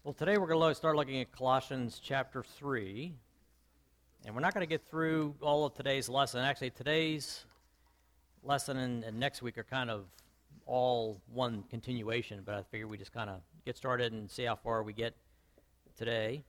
Well, today we're going to start looking at Colossians chapter 3, and we're not going to get through all of today's lesson. Actually, today's lesson and next week are kind of all one continuation, but I figured we just kind of get started and see how far we get today.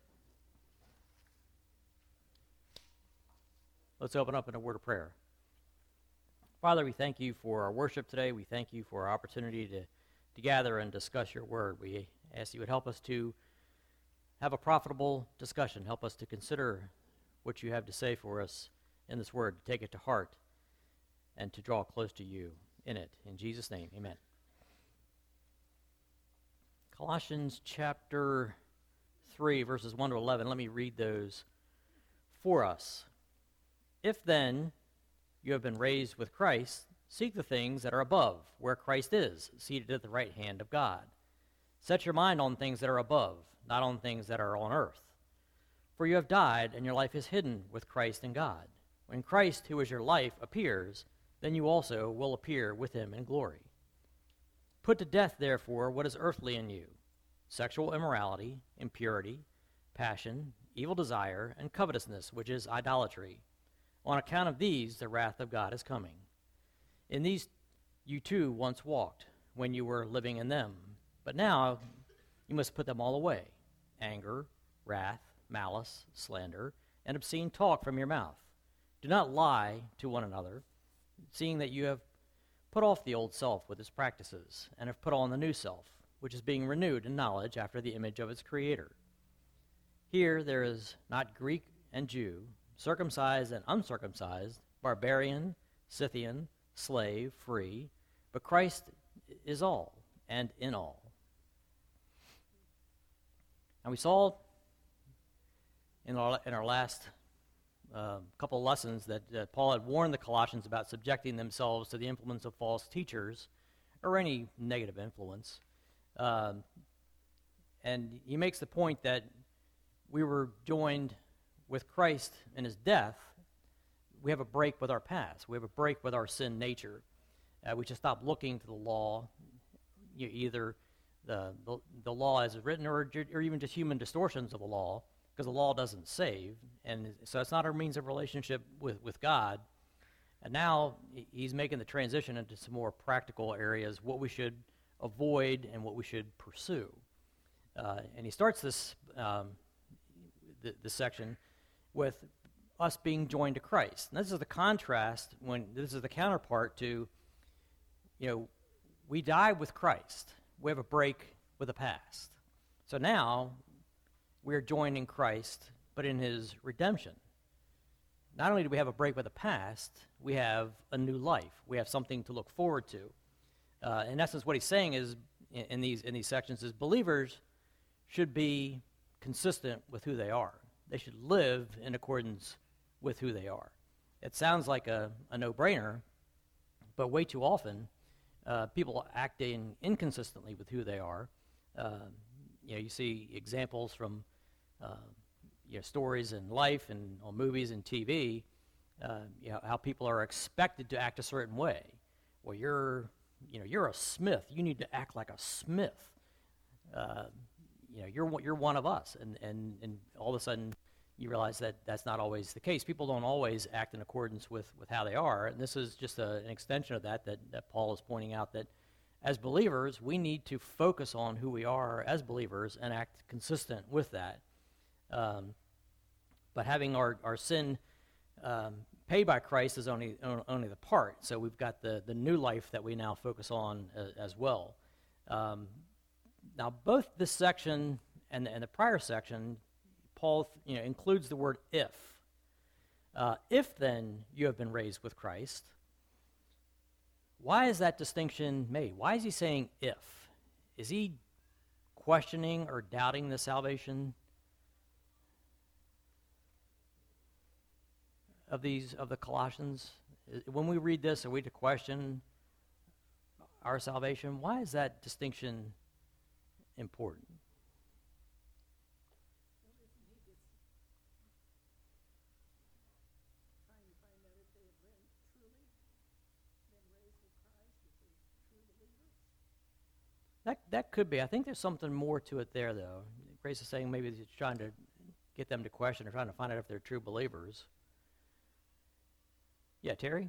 Let's open up in a word of prayer. Father, we thank you for our worship today. We thank you for our opportunity to gather and discuss your word. We ask you would help us to have a profitable discussion. Help us to consider what you have to say for us in this word, to take it to heart, and to draw close to you in it. In Jesus' name, amen. Colossians chapter 3, verses 1 to 11. Let me read those for us. If then you have been raised with Christ, seek the things that are above, where Christ is, seated at the right hand of God. Set your mind on things that are above, not on things that are on earth. For you have died, and your life is hidden with Christ in God. When Christ, who is your life, appears, then you also will appear with him in glory. Put to death, therefore, what is earthly in you: sexual immorality, impurity, passion, evil desire, and covetousness, which is idolatry. On account of these, the wrath of God is coming. In these you too once walked, when you were living in them. But now you must put them all away: anger, wrath, malice, slander, and obscene talk from your mouth. Do not lie to one another, seeing that you have put off the old self with its practices, and have put on the new self, which is being renewed in knowledge after the image of its Creator. Here there is not Greek and Jew, circumcised and uncircumcised, barbarian, Scythian, slave, free, but Christ is all and in all. And we saw in our last couple of lessons that Paul had warned the Colossians about subjecting themselves to the influence of false teachers or any negative influence. And he makes the point that we were joined with Christ in his death. We have a break with our past. We have a break with our sin nature. We should stop looking to the law, either the law as written or even just human distortions of the law, because the law doesn't save. And so it's not our means of relationship with God. And now he's making the transition into some more practical areas, what we should avoid and what we should pursue. And he starts this section with us being joined to Christ. And this is the contrast, this is the counterpart to, we die with Christ. We have a break with the past. So now we are joined in Christ, but in his redemption. Not only do we have a break with the past, we have a new life. We have something to look forward to. In essence, what he's saying is, in these sections, is believers should be consistent with who they are. They should live in accordance with who they are. It sounds like a no-brainer, but way too often, people acting inconsistently with who they are. You see examples from stories in life and on movies and TV, how people are expected to act a certain way. Well, you're a smith. You need to act like a smith. You're one of us, and all of a sudden you realize that that's not always the case. People don't always act in accordance with how they are, and this is just an extension of that Paul is pointing out, that as believers we need to focus on who we are as believers and act consistent with that. But having our sin paid by Christ is only the part. So we've got the new life that we now focus on as well. Now, both this section and the prior section, Paul includes the word if. If then you have been raised with Christ. Why is that distinction made? Why is he saying if? Is he questioning or doubting the salvation of the Colossians? When we read this, are we to question our salvation? Why is that distinction important? That could be. I think there's something more to it there, though, Grace is saying maybe he's trying to get them to question or trying to find out if they're true believers. Yeah, Terry?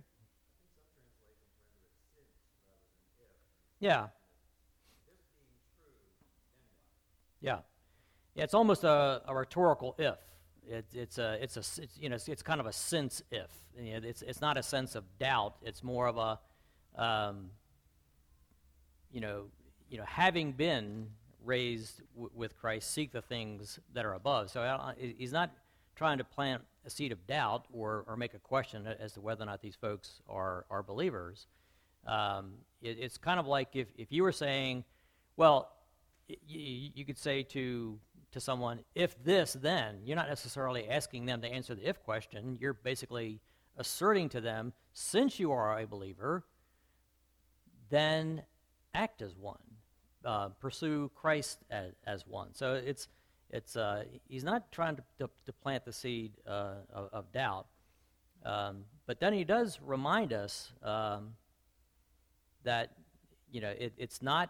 Yeah. Yeah. Yeah, it's almost a rhetorical if. It's kind of a sense if. It's not a sense of doubt. It's more of a having been raised with Christ, seek the things that are above. So he's not trying to plant a seed of doubt or make a question as to whether or not these folks are believers. It's kind of like if you were saying, well, you could say to someone, if this, then. You're not necessarily asking them to answer the if question. You're basically asserting to them, since you are a believer, then act as one. Pursue Christ as one. So he's not trying to plant the seed of doubt. But then he does remind us that it's not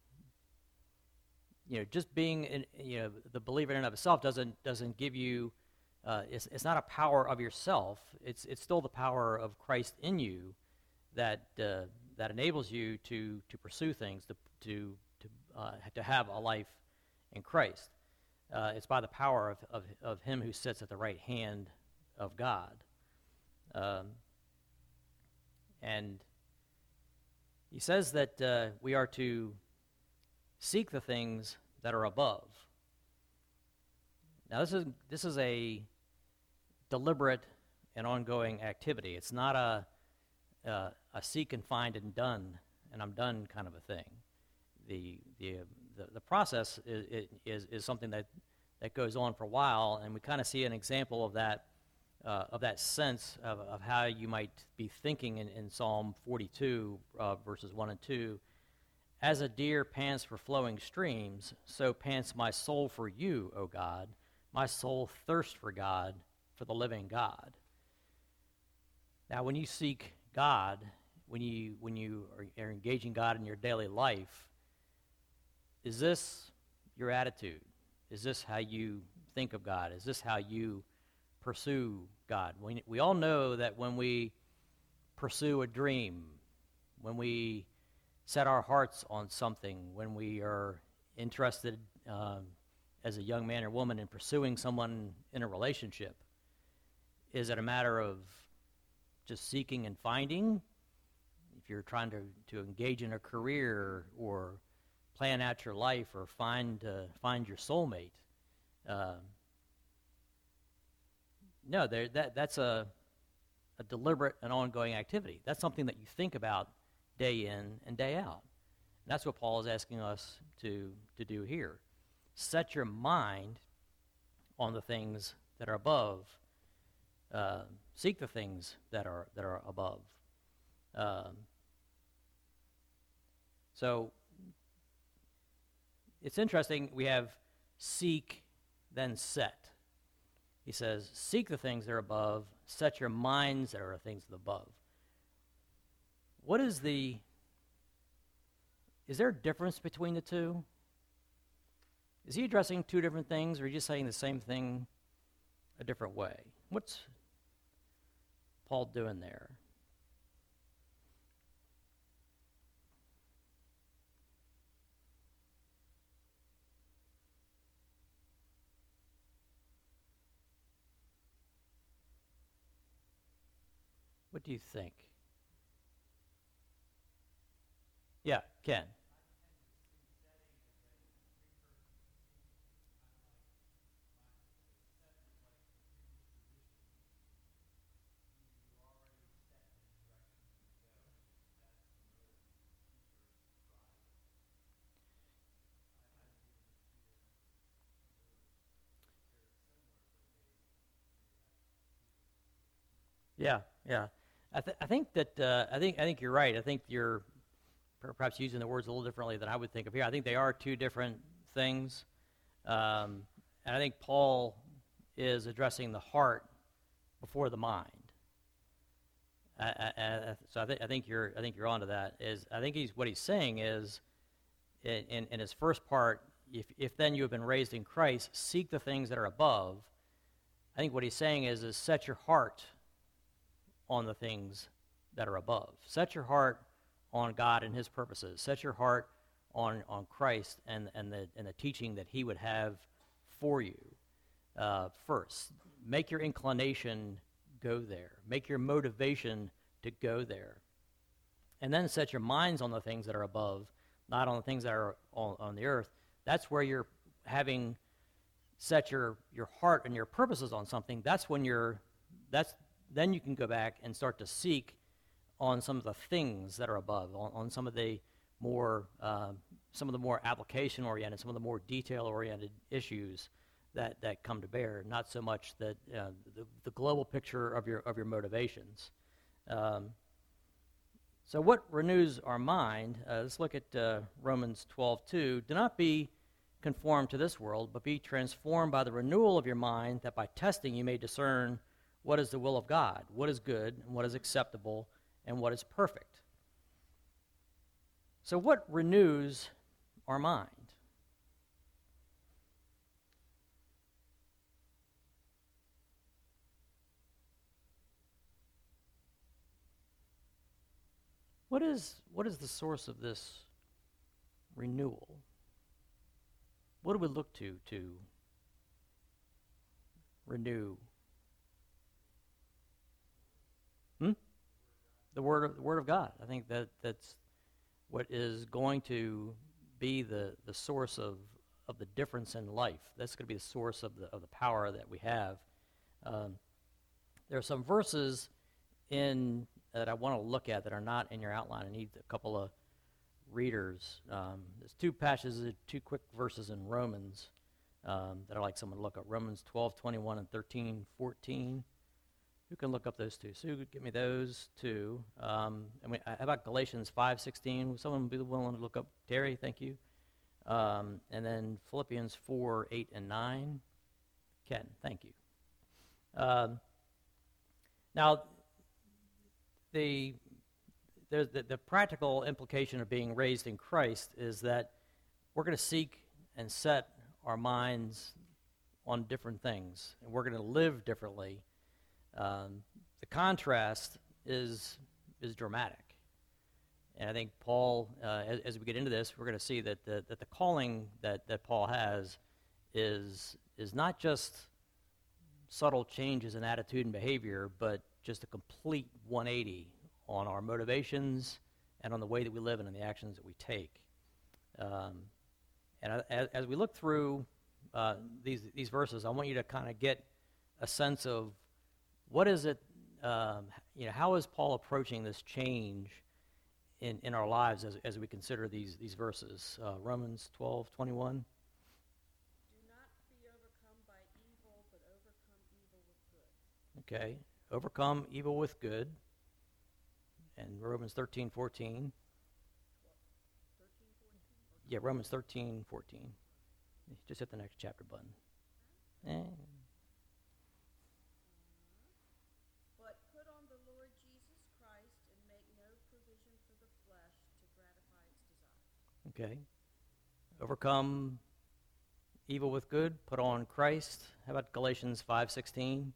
just being the believer in and of itself doesn't give you it's not a power of yourself. It's still the power of Christ in you that enables you to pursue things, to have a life in Christ. It's by the power of Him who sits at the right hand of God. And he says that we are to seek the things that are above. Now, this is a deliberate and ongoing activity. It's not a seek and find and done, and I'm done kind of a thing. The process is something that goes on for a while, and we kind of see an example of that sense of how you might be thinking in Psalm 42, verses 1 and 2. As a deer pants for flowing streams, so pants my soul for you, O God. My soul thirsts for God, for the living God. Now, when you seek God, when you are engaging God in your daily life, is this your attitude? Is this how you think of God? Is this how you pursue God? We all know that when we pursue a dream, when we set our hearts on something, when we are interested as a young man or woman in pursuing someone in a relationship, is it a matter of just seeking and finding? If you're trying to engage in a career or plan out your life or find your soulmate, no, that's a deliberate and ongoing activity. That's something that you think about day in and day out. And that's what Paul is asking us to do here. Set your mind on the things that are above. Seek the things that are above. So it's interesting. We have seek, then set. He says, seek the things that are above. Set your minds that are things above. Is there a difference between the two? Is he addressing two different things, or are you just saying the same thing a different way? What's Paul doing there? What do you think? Yeah, Ken. Yeah, yeah. I think you're right. I think you're perhaps using the words a little differently than I would think of here. I think they are two different things, and I think Paul is addressing the heart before the mind. So I think you're onto that. I think what he's saying is, in his first part, if then you have been raised in Christ, seek the things that are above. I think what he's saying is set your heart on the things that are above. Set your heart on God and his purposes. Set your heart on Christ and the teaching that he would have for you first. Make your inclination go there. Make your motivation to go there. And then set your minds on the things that are above, not on the things that are on the earth. That's where you're having set your heart and your purposes on something. Then you can go back and start to seek on some of the things that are above, on some of the more application oriented, some of the more detail oriented issues that come to bear. Not so much that the global picture of your motivations. So what renews our mind? Let's look at Romans 12:2. Do not be conformed to this world, but be transformed by the renewal of your mind, that by testing you may discern what is the will of God, what is good, and what is acceptable, and what is perfect. So what renews our mind? What is the source of this renewal? What do we look to renew? The word of God. I think that's what is going to be the source of the difference in life. That's going to be the source of the power that we have. There are some verses that I want to look at that are not in your outline. I need a couple of readers. There's two quick verses in Romans that I'd like someone to look up. Romans 12:21 and 13:14. Who can look up those two? Sue, give me those two. How about Galatians 5:16? Would someone be willing to look up? Terry, thank you. And then Philippians 4:8 and 9. Ken, thank you. Now, the practical implication of being raised in Christ is that we're going to seek and set our minds on different things, and we're going to live differently. The contrast is dramatic, and I think Paul, as we get into this, we're going to see that the calling that Paul has is not just subtle changes in attitude and behavior, but just a complete 180 on our motivations and on the way that we live and on the actions that we take. And as we look through these verses, I want you to kind of get a sense of what is it, how is Paul approaching this change in our lives as we consider these verses? Romans 12:21. Okay, overcome evil with good. And Romans 13:14. Yeah, Romans 13:14. Just hit the next chapter button. But put on the Lord Jesus Christ and make no provision for the flesh to gratify its desires. Okay. Overcome evil with good. Put on Christ. How about Galatians 5:16?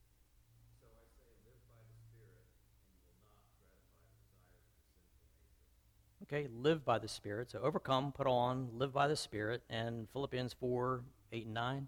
Okay, live by the Spirit. So overcome, put on, live by the Spirit. And Philippians 4:8 and 9.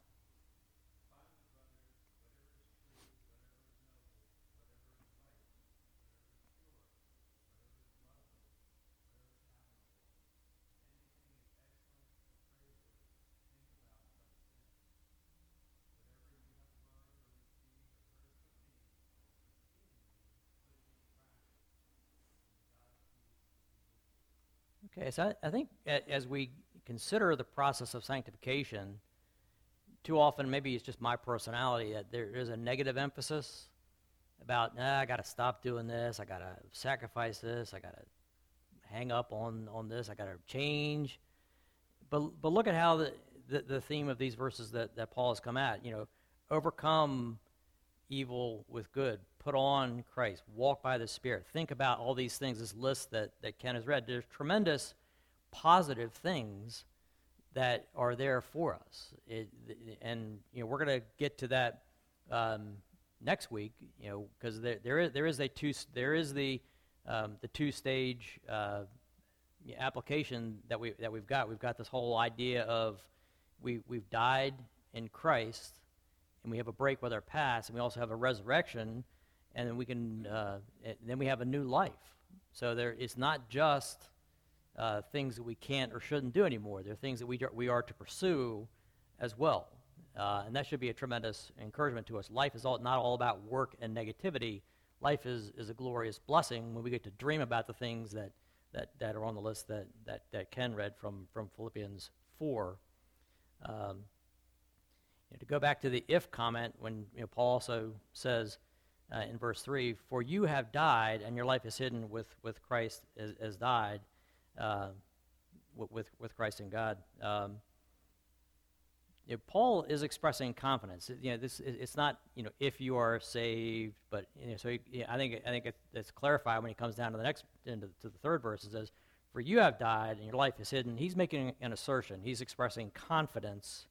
Okay, so I think as we consider the process of sanctification, too often, maybe it's just my personality, that there is a negative emphasis about, I got to stop doing this, I got to sacrifice this, I got to hang up on this, I got to change. But look at how the theme of these verses that Paul has come at, overcome evil with good, put on Christ, walk by the Spirit. Think about all these things, this list that Ken has read. There's tremendous positive things that are there for us. And we're going to get to that next week, because there is the two-stage application that we've got. We've got this whole idea of we've died in Christ, and we have a break with our past, and we also have a resurrection, and then then we have a new life. So it's not just things that we can't or shouldn't do anymore. There are things that we are to pursue as well, and that should be a tremendous encouragement to us. Life is not all about work and negativity. Life is a glorious blessing when we get to dream about the things that are on the list that Ken read from Philippians 4. To go back to the if comment, when Paul also says in verse 3, "For you have died, and your life is hidden with Christ as died, with Christ in God." Paul is expressing confidence. It's not if you are saved, but I think it's clarified when he comes down to the third verse. It says, "For you have died, and your life is hidden." He's making an assertion. He's expressing confidence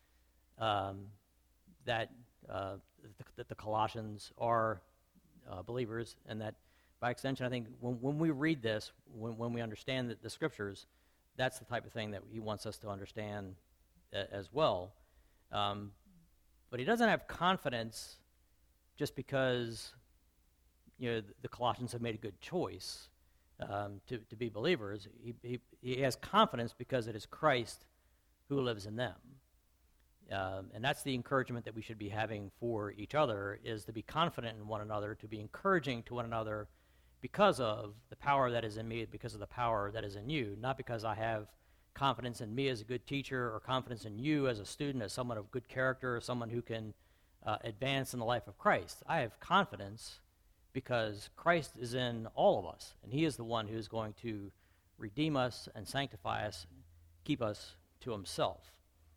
that the Colossians are believers, and that by extension, I think when we read this, when we understand the Scriptures, that's the type of thing that he wants us to understand as well. But he doesn't have confidence just because the Colossians have made a good choice to be believers. He has confidence because it is Christ who lives in them. And that's the encouragement that we should be having for each other, is to be confident in one another, to be encouraging to one another because of the power that is in me, because of the power that is in you, not because I have confidence in me as a good teacher or confidence in you as a student, as someone of good character, or someone who can advance in the life of Christ. I have confidence because Christ is in all of us, and he is the one who is going to redeem us and sanctify us, keep us to himself.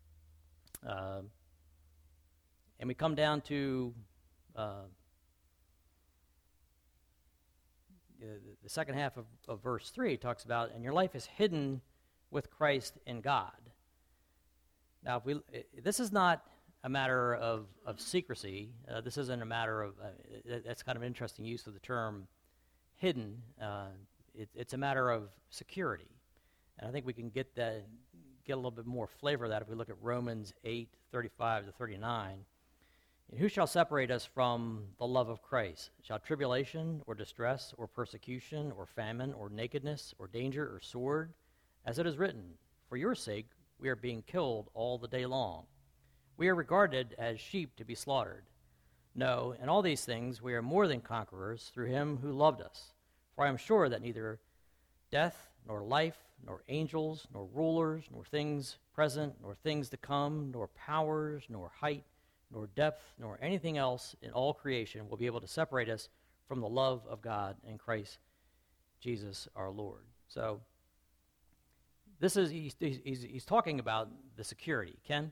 And we come down to the second half of verse 3. It talks about, "And your life is hidden with Christ in God." Now, this is not a matter of secrecy. This isn't a matter of, that's kind of an interesting use of the term hidden. It's a matter of security. And I think we can get a little bit more flavor of that if we look at Romans 8:35-39. "And who shall separate us from the love of Christ? Shall tribulation or distress or persecution or famine or nakedness or danger or sword? As it is written, for your sake we are being killed all the day long. We are regarded as sheep to be slaughtered. No, in all these things we are more than conquerors through him who loved us. For I am sure that neither death, nor life, nor angels, nor rulers, nor things present, nor things to come, nor powers, nor height, nor depth, nor anything else in all creation will be able to separate us from the love of God in Christ Jesus our Lord." So this is he's talking about the security. Ken?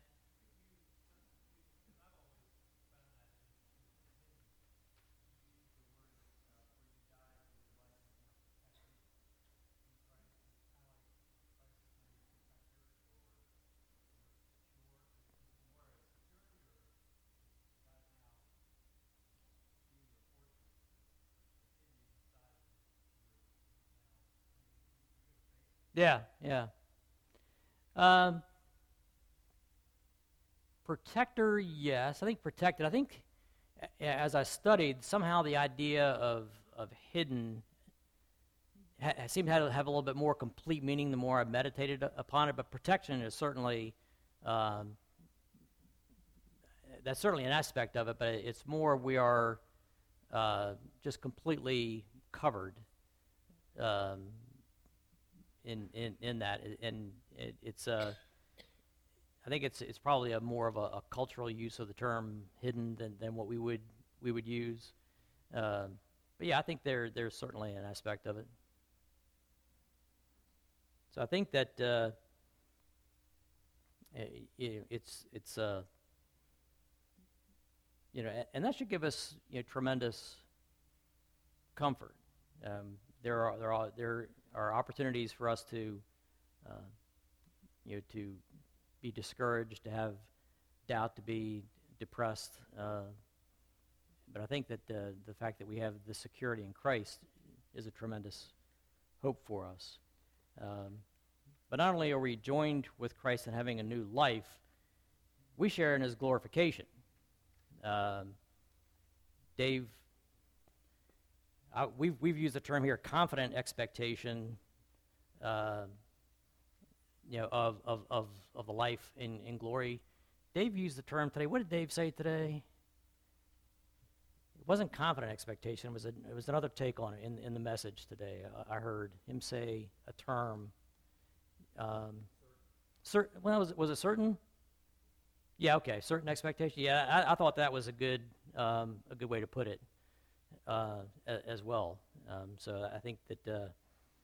Yeah. Protector, yes. I think protected. I think as I studied, somehow the idea of hidden seemed to have a little bit more complete meaning the more I meditated upon it. But protection is certainly that's certainly an aspect of it. But it's more we are just completely covered in that, and it's I think it's probably a more of a cultural use of the term hidden than what we would use. But yeah, I think there's certainly an aspect of it. So I think that it's and that should give us tremendous comfort. There are opportunities for us to to be discouraged, to have doubt, to be depressed. But I think that the fact that we have the security in Christ is a tremendous hope for us. But not only are we joined with Christ in having a new life, we share in his glorification. Dave, we've used the term here, confident expectation, of the life in glory. Dave used the term today. What did Dave say today? It wasn't confident expectation. It was another take on it in the message today. I heard him say a term. Was it certain? Yeah, okay, certain expectation. Yeah, I thought that was a good way to put it as well. So I think that.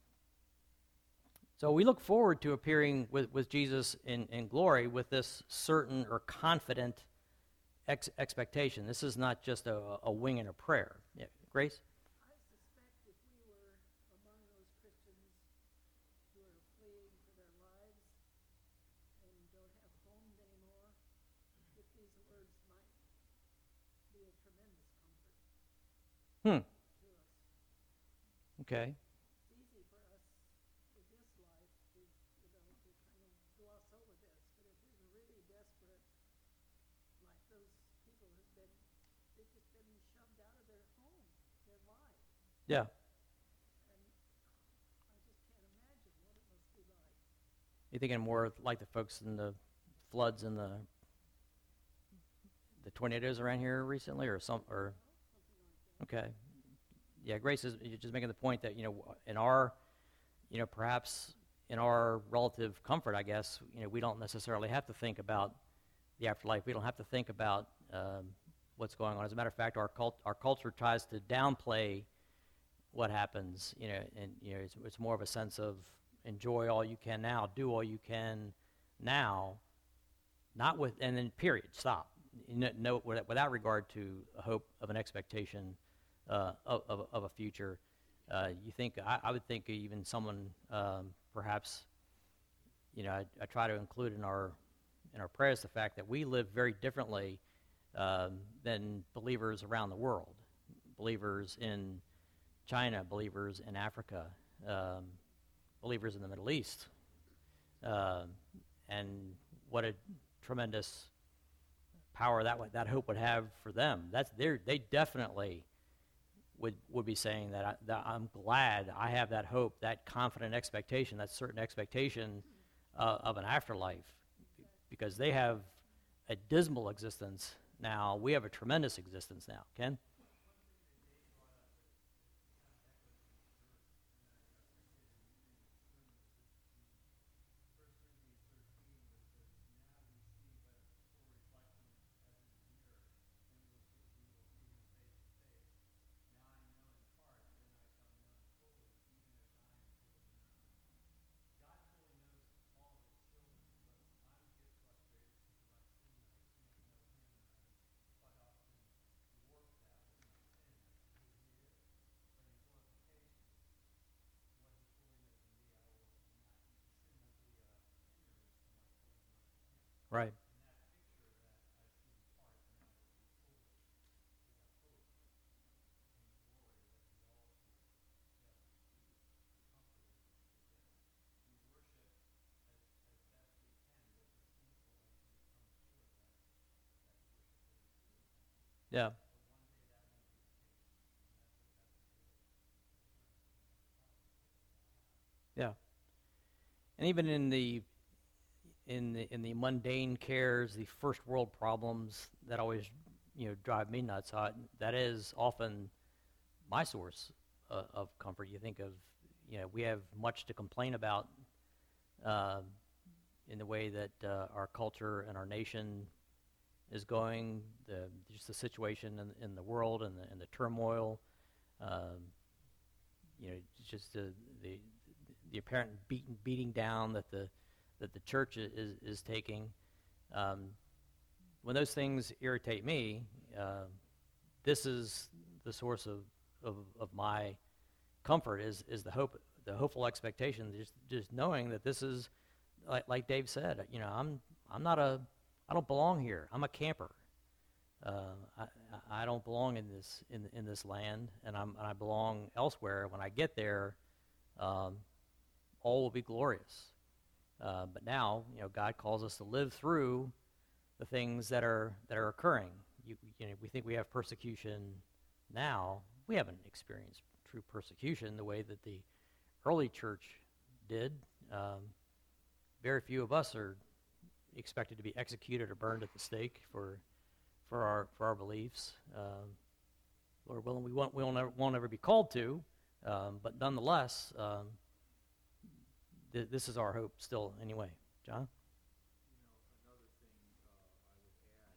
So we look forward to appearing with Jesus in glory with this certain or confident expectation. This is not just a wing and a prayer. Yeah, Grace? I suspect if we were among those Christians who are fleeing for their lives and don't have homes anymore, that these words might be a tremendous comfort to us. Okay. It's easy for us with this life to kind of gloss over this, but if we were really desperate, like those people they've just been shoved out of their home, their lives. Yeah. And I just can't imagine what it must be like. You're thinking more like the folks in the floods and the tornadoes around here recently, or Something like that. okay. Yeah, Grace is just making the point that, in our, perhaps in our relative comfort, I guess, we don't necessarily have to think about the afterlife. We don't have to think about what's going on. As a matter of fact, our culture tries to downplay what happens, and it's more of a sense of enjoy all you can now, do all you can now, and then period, stop. No, without regard to a hope of an expectation of a future. You think I would think even someone perhaps, I try to include in our prayers the fact that we live very differently than believers around the world, believers in China, believers in Africa, believers in the Middle East, and what a tremendous power that hope would have for them. They definitely would be saying that I'm glad I have that hope, that confident expectation, that certain expectation of an afterlife, because they have a dismal existence now. We have a tremendous existence now. Ken? Right. Yeah. Yeah. And even in the mundane cares, the first world problems that always drive me nuts, that is often my source of comfort. You think of we have much to complain about in the way that our culture and our nation is going, just the situation in the world and the turmoil, just the apparent beating down that the church is taking. When those things irritate me, this is the source of my comfort is the hope, the hopeful expectation, just knowing that this is like Dave said. I don't belong here. I'm a camper. I don't belong in this land, and I belong elsewhere. When I get there, all will be glorious. But now, God calls us to live through the things that are occurring. We think we have persecution now. We haven't experienced true persecution the way that the early church did. Very few of us are expected to be executed or burned at the stake for our beliefs. Lord willing, we won't ever be called to, but nonetheless, this is our hope still. Anyway, John. Another thing I would add to that,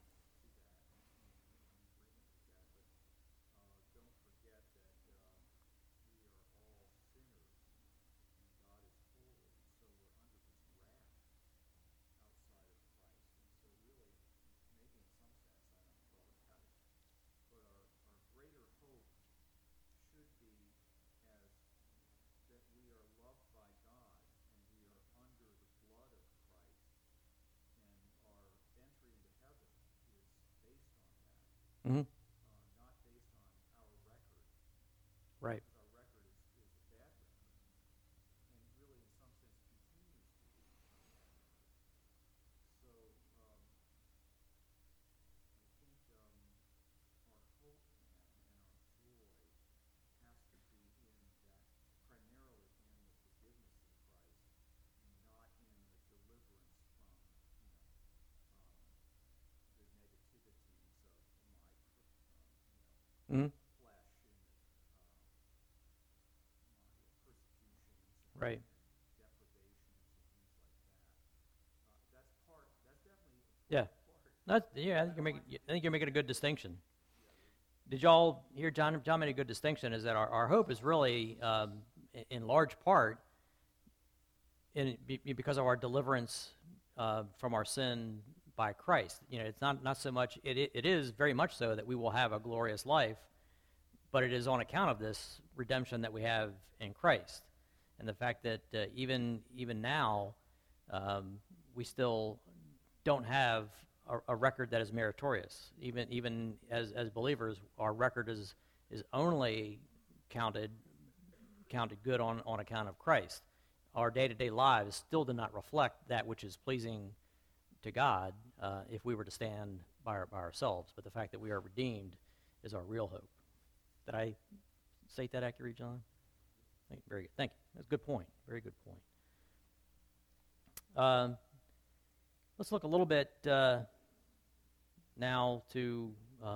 don't forget that we are all sinners, and God is holy, so we're under His wrath outside of Christ. And so really, maybe in some sense, I haven't thought about it, but our greater hope should be as that we are loved by God and we are under the blood of Christ, and our entry into heaven is based on that, Mm-hmm. not based on our record, Right. because our record is a bad record, and really in some sense continues to be a bad record. So I think our hope then and our joy has to be in that, primarily in the forgiveness of Christ, and not in the deliverance from, the negativities of my, Mm-hmm. flesh and my persecutions Right. and deprivations and things like that. That's definitely Yeah. part. I think you're making a good distinction. Did y'all hear John made a good distinction, is that our hope is really, in large part, because of our deliverance from our sin by Christ. It's not so much, it is very much so that we will have a glorious life, but it is on account of this redemption that we have in Christ. And the fact that even now, we still don't have a record that is meritorious. Even as believers, our record is only counted good on account of Christ. Our day-to-day lives still do not reflect that which is pleasing to God if we were to stand by ourselves. But the fact that we are redeemed is our real hope. Did I state that accurately, John? Very good. Thank you. That's a good point. Very good point. Let's look a little bit now to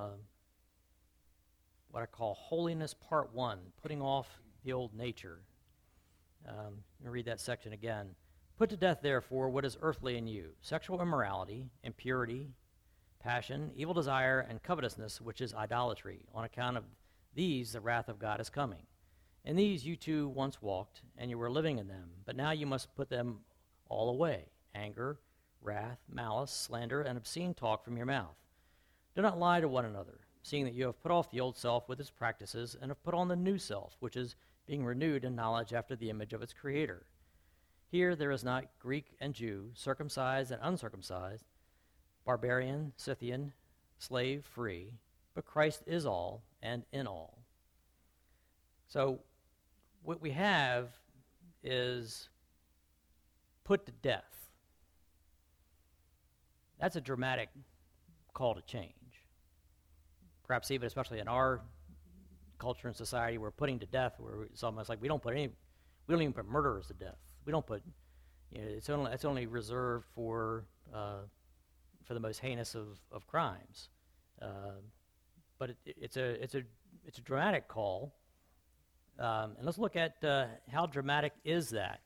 what I call Holiness Part 1, putting off the old nature. Let me read that section again. Put to death, therefore, what is earthly in you, sexual immorality, impurity, passion, evil desire, and covetousness, which is idolatry. On account of these, the wrath of God is coming. In these you too once walked, and you were living in them, but now you must put them all away: anger, wrath, malice, slander, and obscene talk from your mouth. Do not lie to one another, seeing that you have put off the old self with its practices, and have put on the new self, which is being renewed in knowledge after the image of its Creator. Here there is not Greek and Jew, circumcised and uncircumcised, barbarian, Scythian, slave, free, but Christ is all and in all. So what we have is put to death. That's a dramatic call to change. Perhaps even especially in our culture and society, we're putting to death, where it's almost like we don't even put murderers to death. We don't put, it's only reserved for the most heinous of crimes. But it's a dramatic call, and let's look at how dramatic is that.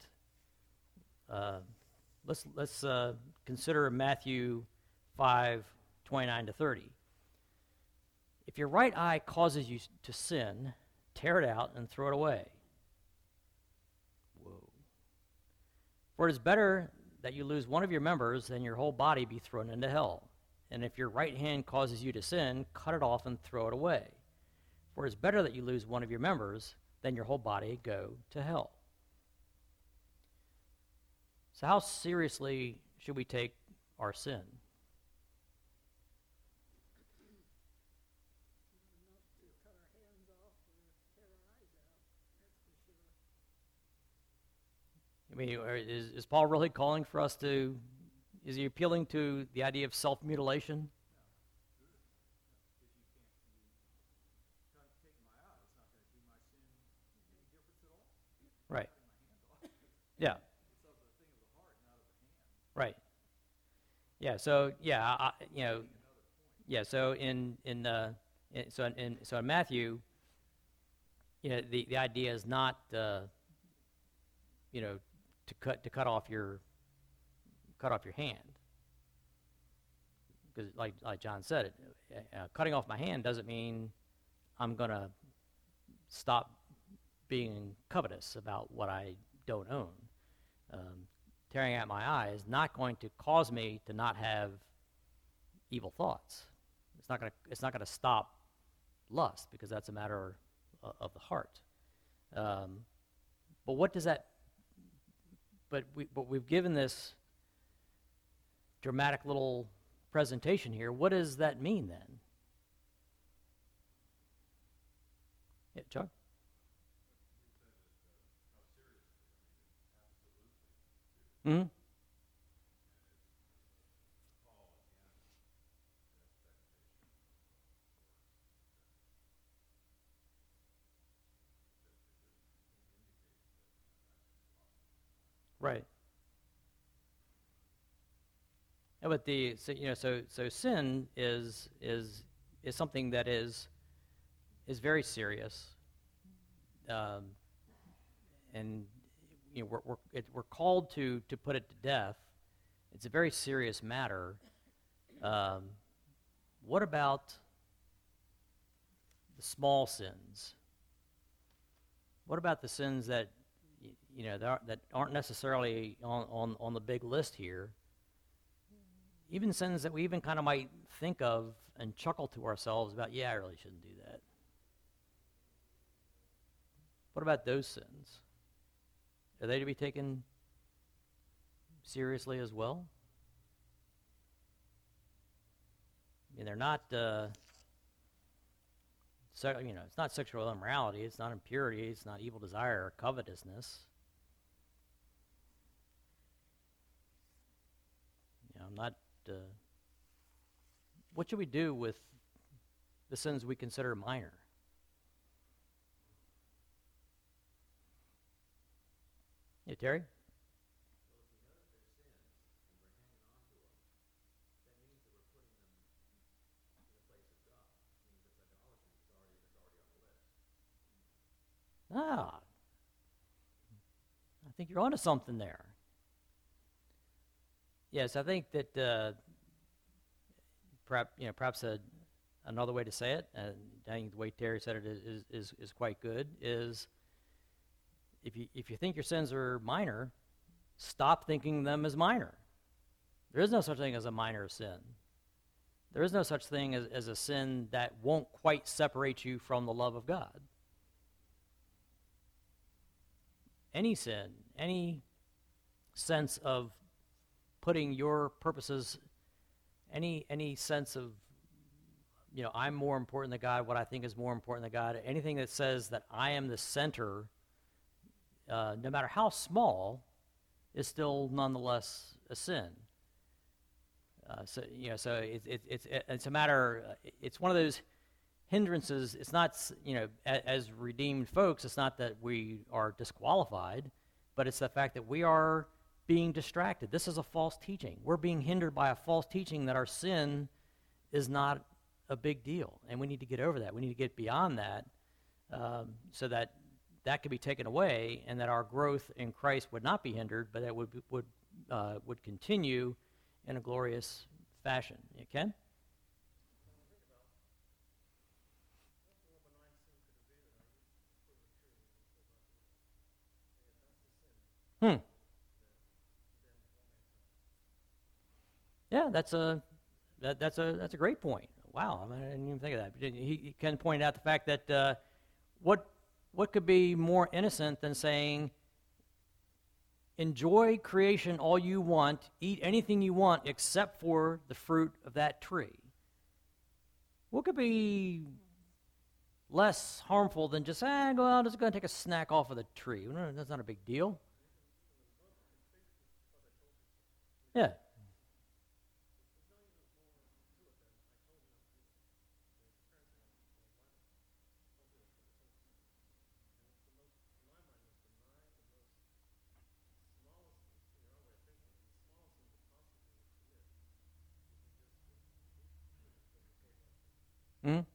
Let's consider Matthew 5:29-30. If your right eye causes you to sin, tear it out and throw it away. Whoa. For it is better that you lose one of your members than your whole body be thrown into hell. And if your right hand causes you to sin, cut it off and throw it away. For it is better that you lose one of your members than your whole body go to hell. So how seriously should we take our sin. Not enough to cut our hands off or tear our eyes out, that's for sure. I mean, is Paul really calling for us to, is he appealing to the idea of self-mutilation? Because you can't, you trying to take my eye, it's not going to do my sin any difference at all. Right. Cutting my hand off. Yeah. It's of the thing of the heart, not of the hand. Right. Yeah. So yeah, So in Matthew, the idea is not to cut off your hand, because like John said, cutting off my hand doesn't mean I'm gonna stop being covetous about what I don't own. Tearing out my eye is not going to cause me to not have evil thoughts. It's not gonna stop lust, because that's a matter of the heart. But what does that? But we've given this dramatic little presentation here. What does that mean then? Yeah, Chuck? Mm-hmm. Right. Yeah, but so sin is something that is very serious, and we're called to put it to death. It's a very serious matter. What about the small sins? What about the sins that that aren't necessarily on the big list here? Even sins that we even kind of might think of and chuckle to ourselves about, yeah, I really shouldn't do that. What about those sins? Are they to be taken seriously as well? I mean, they're not, it's not sexual immorality, it's not impurity, it's not evil desire or covetousness. I'm not. What should we do with the sins we consider minor? Yeah, Terry? Ah, I think you're onto something there. Yes, I think that perhaps another way to say it, and I think the way Terry said it is quite good, is if you think your sins are minor, stop thinking them as minor. There is no such thing as a minor sin. There is no such thing as a sin that won't quite separate you from the love of God. Any sin, any sense of putting your purposes, any sense of, I'm more important than God, what I think is more important than God, anything that says that I am the center, no matter how small, is still nonetheless a sin. So it's a matter. It's one of those hindrances. It's not, as redeemed folks, it's not that we are disqualified, but it's the fact that we are being distracted. This is a false teaching. We're being hindered by a false teaching that our sin is not a big deal, and we need to get over that. We need to get beyond that, so that could be taken away, and that our growth in Christ would not be hindered, but that would continue in a glorious fashion. You can? Yeah, that's a great point. Wow, I didn't even think of that. But he can point out the fact that what could be more innocent than saying, enjoy creation all you want, eat anything you want except for the fruit of that tree. What could be less harmful than just, well, I'm just going to take a snack off of the tree? No, that's not a big deal. Yeah. Hmm.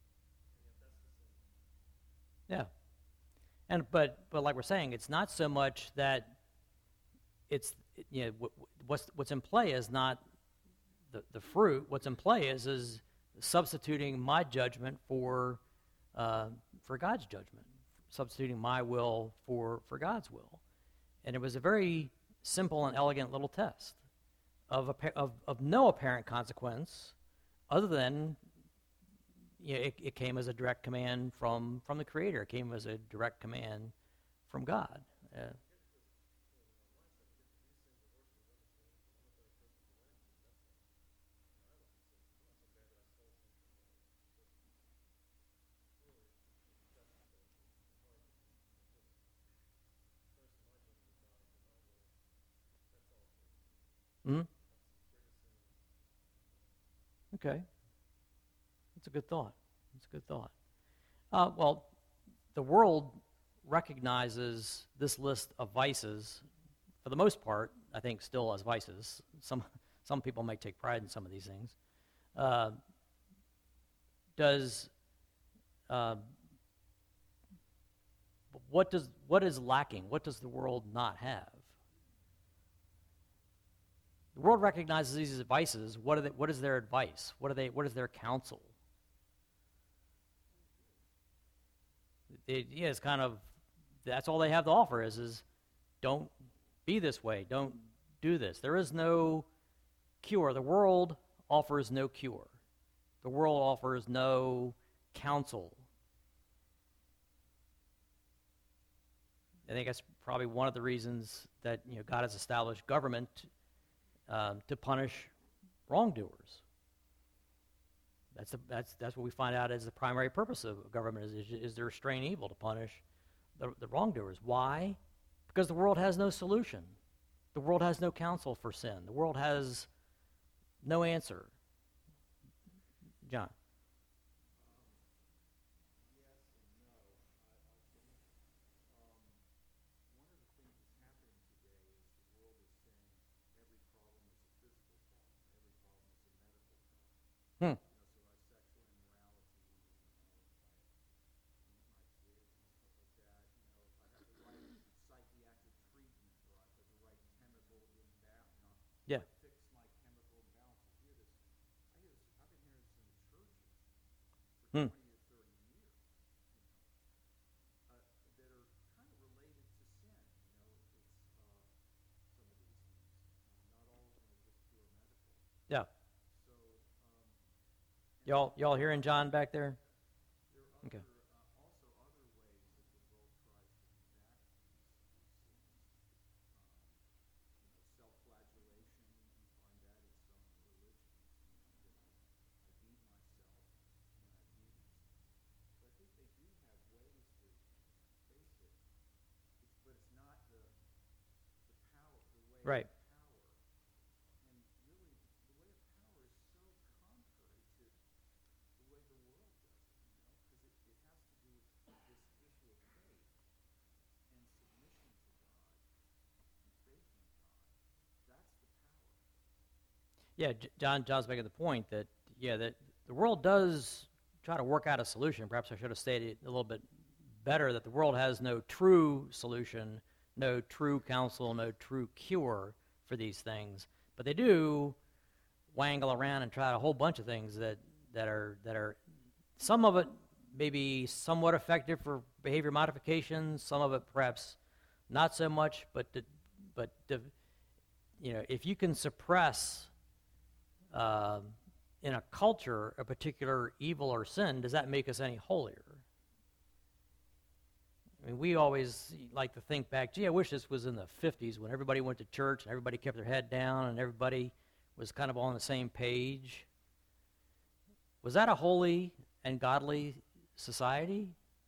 Yeah. But like we're saying, it's not so much that it's, what's in play is not the fruit. What's in play is substituting my judgment for God's judgment, substituting my will for God's will. And it was a very simple and elegant little test of no apparent consequence, other than it came as a direct command from the Creator. It came as a direct command from God. Hmm? Okay. That's a good thought. That's a good thought. Well, the world recognizes this list of vices, for the most part, I think, still as vices. Some people might take pride in some of these things. What is lacking? What does the world not have? The world recognizes these as vices. What is their advice? What is their counsel? It's kind of, that's all they have to offer is don't be this way. Don't do this. There is no cure. The world offers no cure. The world offers no counsel. I think that's probably one of the reasons that God has established government to punish wrongdoers. That's what we find out as the primary purpose of government is to restrain evil, to punish the wrongdoers. Why? Because the world has no solution. The world has no counsel for sin. The world has no answer. John. Hmm. Yeah. Hmm. Yeah. Y'all hearing John back there? Okay. Right. Yeah, John's making the point that that the world does try to work out a solution. Perhaps I should have stated a little bit better that the world has no true solution, no true counsel, no true cure for these things. But they do wangle around and try a whole bunch of things that are some of it maybe somewhat effective for behavior modification, some of it perhaps not so much. But if you can suppress in a culture a particular evil or sin, does that make us any holier? I mean, we always like to think back, gee, I wish this was in the 50s when everybody went to church and everybody kept their head down and everybody was kind of on the same page. Was that a holy and godly society?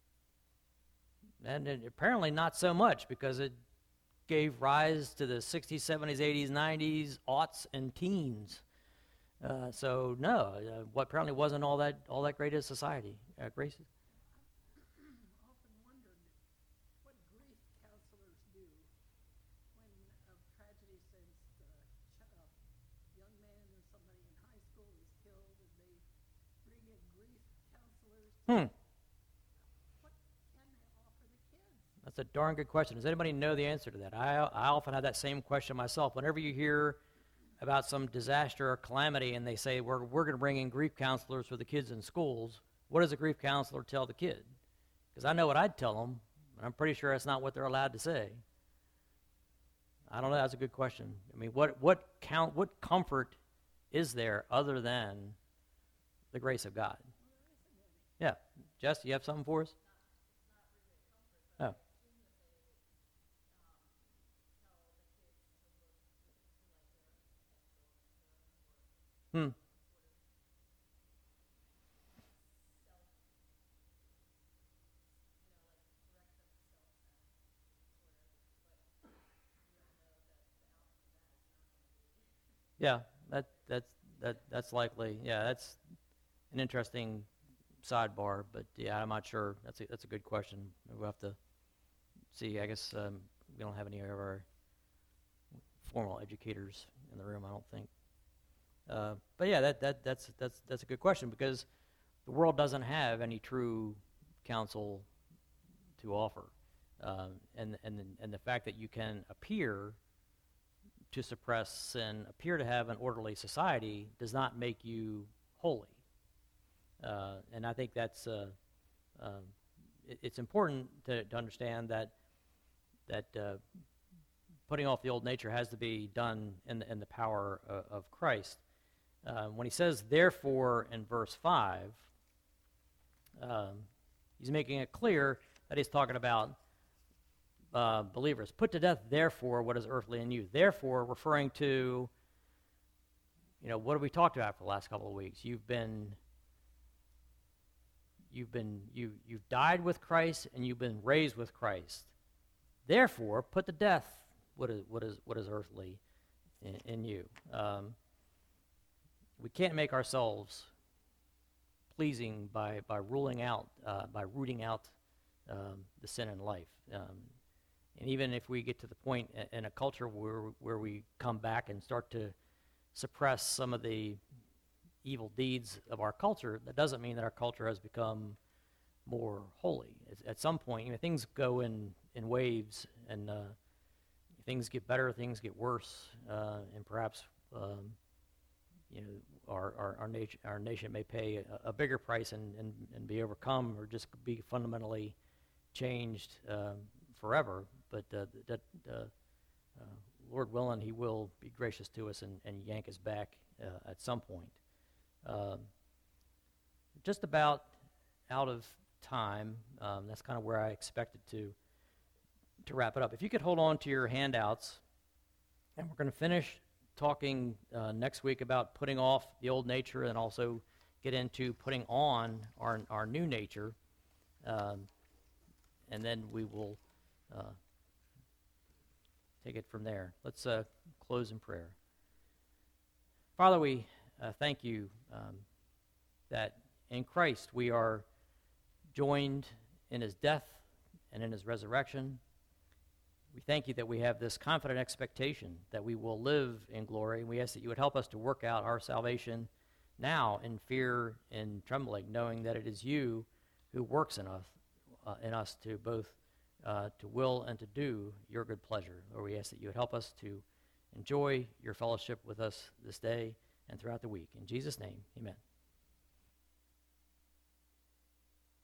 And apparently not so much, because it gave rise to the 60s, 70s, 80s, 90s, aughts, and teens. So no, what apparently wasn't all that great a society. Grace? Often wondered what grief counselors do when a tragedy, since a young man or somebody in high school is killed, and they bring in grief counselors. What can they offer the kids? That's a darn good question. Does anybody know the answer to that? I often have that same question myself. Whenever you hear about some disaster or calamity and they say, we're going to bring in grief counselors for the kids in schools, what does a grief counselor tell the kid? Because I know what I'd tell them, and I'm pretty sure that's not what they're allowed to say. I don't know. That's a good question. I mean, what comfort is there other than the grace of God? Yeah. Jess, do you have something for us? Oh. Yeah, that's likely. Yeah, that's an interesting sidebar, but yeah, I'm not sure. That's a good question. We'll have to see. I guess we don't have any of our formal educators in the room, I don't think. But yeah, that's a good question, because the world doesn't have any true counsel to offer, and the fact that you can appear to suppress sin, appear to have an orderly society, does not make you holy. And I think that's it's important to understand that putting off the old nature has to be done in the power of Christ. When he says therefore in verse 5, he's making it clear that he's talking about believers. Put to death, therefore, what is earthly in you. Therefore, referring to, what have we talked about for the last couple of weeks? You've died with Christ and you've been raised with Christ. Therefore, put to death what is earthly in you. We can't make ourselves pleasing by rooting out the sin in life. And even if we get to the point in a culture where we come back and start to suppress some of the evil deeds of our culture, that doesn't mean that our culture has become more holy. At some point, things go in waves, and things get better, things get worse, and perhaps our nation may pay a bigger price and be overcome, or just be fundamentally changed forever. But Lord willing, he will be gracious to us and yank us back at some point. Just about out of time. That's kind of where I expected to wrap it up. If you could hold on to your handouts, and we're going to finish talking next week about putting off the old nature, and also get into putting on our new nature, and then we will take it from there. Let's close in prayer. Father, we thank you that in Christ we are joined in his death and in his resurrection. We thank you that we have this confident expectation that we will live in glory. And we ask that you would help us to work out our salvation now in fear and trembling, knowing that it is you who works in us to both to will and to do your good pleasure. Lord, we ask that you would help us to enjoy your fellowship with us this day and throughout the week. In Jesus' name, amen.